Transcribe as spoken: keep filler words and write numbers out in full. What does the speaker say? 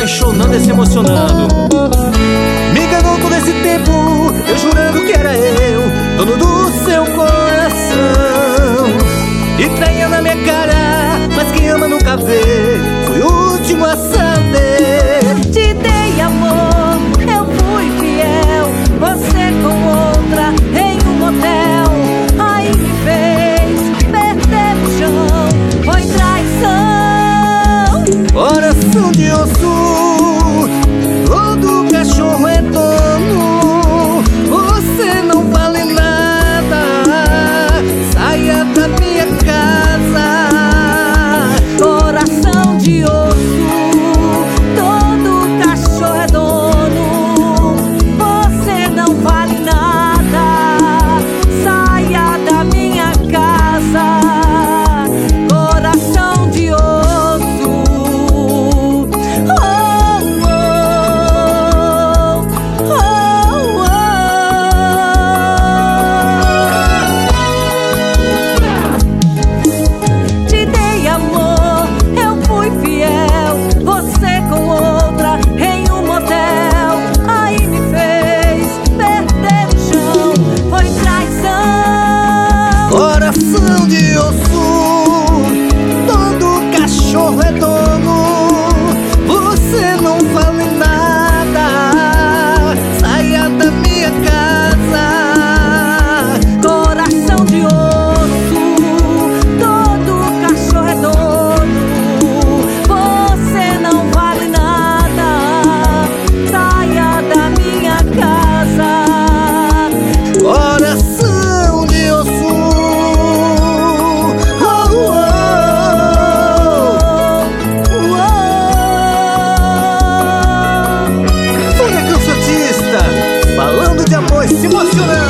apaixonando e se emocionando. Me enganou todo esse tempo, eu jurando que era eu, dono do seu coração. E traía na minha cara, mas quem ama nunca vê. Fui o último a saber. Te dei amor, eu fui fiel, você com outra em um motel. Aí me fez perder o chão, foi traição. Coração de osso, todo cachorro é dono. Você não vale nada, saia da minha casa. Coração de osso, todo cachorro é dono. Você não vale nada, saia da minha casa. Coração de osso. Oh, oh, oh, oh. Te dei amor, eu fui fiel, você com outra em um motel. Aí me fez perder o chão, foi traição. Coração de osso, todo cachorro é dono. Você não vale nada, saia da minha casa. Coração de osso, todo cachorro é dono. Você não vale nada, saia da minha casa. Coração de osso. Oh, oh, Oh, oh. Fúria Cansatista, falando de amor e se emocionando.